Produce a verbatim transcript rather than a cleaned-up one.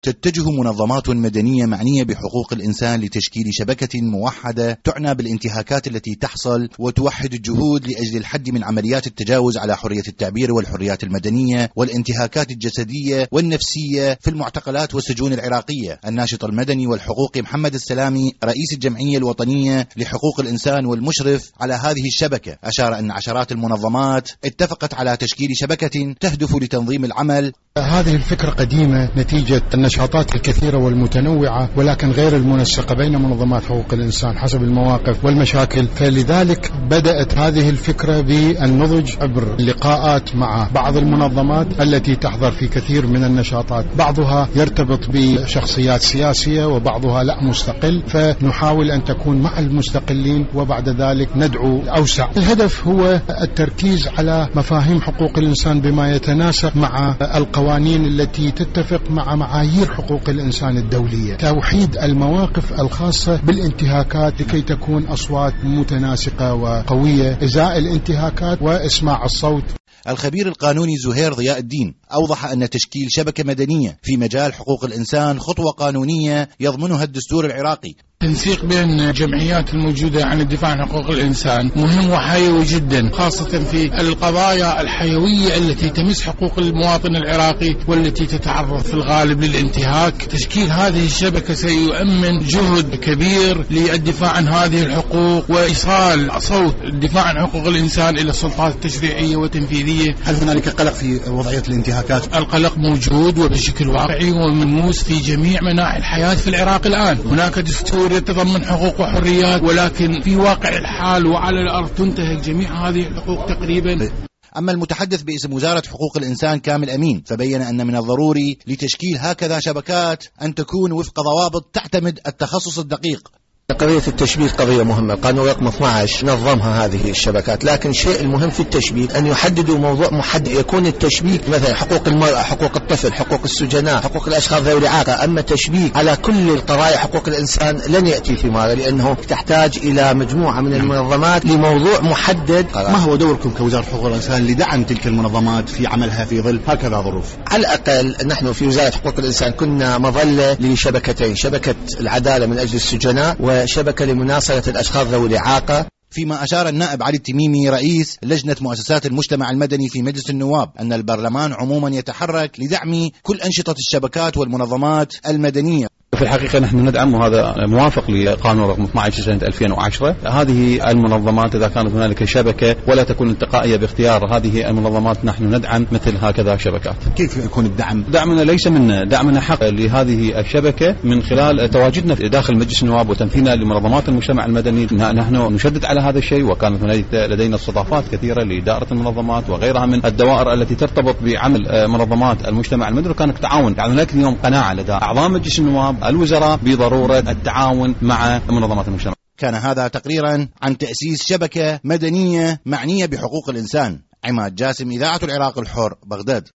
تتجه منظمات مدنية معنية بحقوق الإنسان لتشكيل شبكة موحدة تعنى بالانتهاكات التي تحصل وتوحد الجهود لأجل الحد من عمليات التجاوز على حرية التعبير والحريات المدنية والانتهاكات الجسدية والنفسية في المعتقلات والسجون العراقية. الناشط المدني والحقوقي محمد السلامي رئيس الجمعية الوطنية لحقوق الإنسان والمشرف على هذه الشبكة أشار أن عشرات المنظمات اتفقت على تشكيل شبكة تهدف لتنظيم العمل. هذه الفكرة قديمة نتيجة النشاطات الكثيرة والمتنوعة ولكن غير المنسقة بين منظمات حقوق الإنسان حسب المواقف والمشاكل، فلذلك بدأت هذه الفكرة بالنضج عبر اللقاءات مع بعض المنظمات التي تحضر في كثير من النشاطات، بعضها يرتبط بشخصيات سياسية وبعضها لا مستقل، فنحاول أن تكون مع المستقلين وبعد ذلك ندعو أوسع. الهدف هو التركيز على مفاهيم حقوق الإنسان بما يتناسب مع القوانين القوانين التي تتفق مع معايير حقوق الإنسان الدولية، توحيد المواقف الخاصة بالانتهاكات لكي تكون أصوات متناسقة وقوية إزاء الانتهاكات وإسماع الصوت. الخبير القانوني زهير ضياء الدين أوضح أن تشكيل شبكة مدنية في مجال حقوق الإنسان خطوة قانونية يضمنها الدستور العراقي. التنسيق بين الجمعيات الموجودة عن الدفاع عن حقوق الإنسان مهم وحيوي جدا، خاصة في القضايا الحيوية التي تمس حقوق المواطن العراقي والتي تتعرض في الغالب للانتهاك. تشكيل هذه الشبكة سيؤمن جهد كبير للدفاع عن هذه الحقوق وإيصال صوت الدفاع عن حقوق الإنسان إلى السلطات التشريعية والتنفيذية. هل هنالك قلق في وضعية الانتهاكات؟ القلق موجود وبشكل واقعي وملموس في جميع مناحي الحياة في العراق الآن. هناك دستور يتضمن حقوق وحريات ولكن في واقع الحال وعلى الأرض تنتهك جميع هذه الحقوق تقريبا. أما المتحدث باسم وزارة حقوق الإنسان كامل أمين فبين أن من الضروري لتشكيل هكذا شبكات أن تكون وفق ضوابط تعتمد التخصص الدقيق. قضية التشبيك قضية مهمة، قانون رقم اثني عشر نظمها هذه الشبكات، لكن الشيء المهم في التشبيك أن يحددوا موضوع محدد، يكون التشبيك مثلا حقوق المرأة، حقوق الطفل، حقوق السجناء، حقوق الأشخاص ذوي الإعاقة. أما تشبيك على كل القضايا حقوق الإنسان لن يأتي ثماره، لأنه تحتاج إلى مجموعة من المنظمات لموضوع محدد. ما هو دوركم كوزارة حقوق الإنسان لدعم تلك المنظمات في عملها في ظل هكذا ظروف؟ على الأقل نحن في وزارة حقوق الإنسان كنا مظلة لشبكتين، شبكة العدالة من أجل السجناء وشبكة لمناصرة الأشخاص ذوي الإعاقة. فيما أشار النائب علي التميمي رئيس لجنة مؤسسات المجتمع المدني في مجلس النواب أن البرلمان عموما يتحرك لدعم كل أنشطة الشبكات والمنظمات المدنية. في الحقيقة نحن ندعم، وهذا موافق لقانون رقم اثني عشر سنة ألفين وعشرة. هذه المنظمات إذا كانت هنالك شبكة ولا تكون انتقائية باختيار هذه المنظمات نحن ندعم مثل هكذا شبكات. كيف يكون الدعم؟ دعمنا ليس منا، دعمنا حق لهذه الشبكة من خلال تواجدنا داخل مجلس النواب وتمثيلنا لمنظمات المجتمع المدني. نحن نشدد على هذا الشيء، وكانت هنالك لدينا استضافات كثيرة لإدارة المنظمات وغيرها من الدوائر التي ترتبط بعمل منظمات المجتمع المدني، وكان تعاون. يعني هناك اليوم قناعة لدى أعضاء مجلس النواب الوزراء بضرورة التعاون مع منظمات المجتمع. كان هذا تقريرا عن تأسيس شبكة مدنية معنية بحقوق الإنسان. عماد جاسم، إذاعة العراق الحر، بغداد.